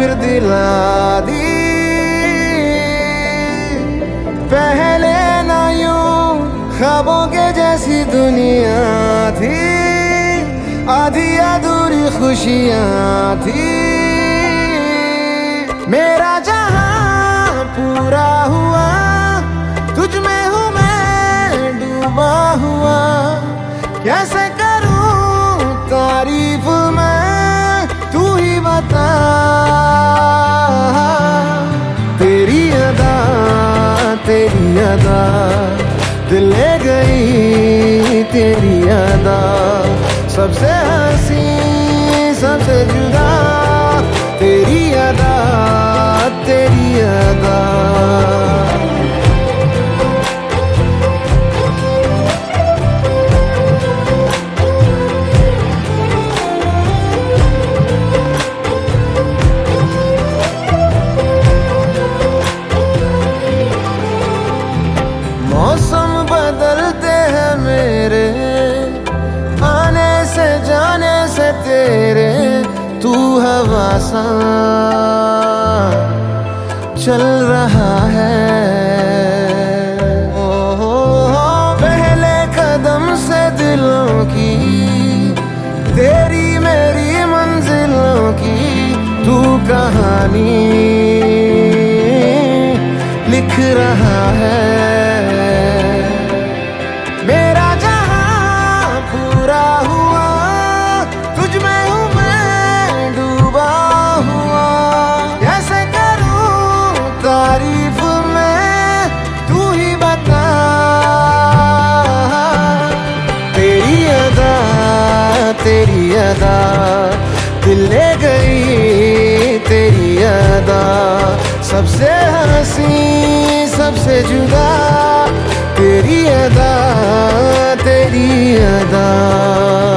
फिर दिला दी। पहले ना यूं ख्वाबों के जैसी दुनिया थी, आधी अधूरी खुशियां थी। मेरा जहां पूरा हुआ, तुझ में हूँ मैं डूबा हुआ। कैसे करूं तारीफ मैं, तू ही बता। तेरी अदा दिल ले गई तेरी अदा। सबसे हंसी सबसे जुदा, तेरी अदा तेरी अदा। मौसम बदलते हैं मेरे, आने से जाने से तेरे। तू हवा सा चल रहा है, पहले कदम से दिलों की, तेरी मेरी मंजिलों की तू कहानी लिख रहा है। मेरा जहां पूरा हुआ, तुझ में हूँ मैं डूबा हुआ। कैसे करूं तारीफ मैं, तू ही बता। तेरी अदा दिल ले गई तेरी अदा। सबसे हंसी सबसे जुदा, तेरी अदा तेरी अदा।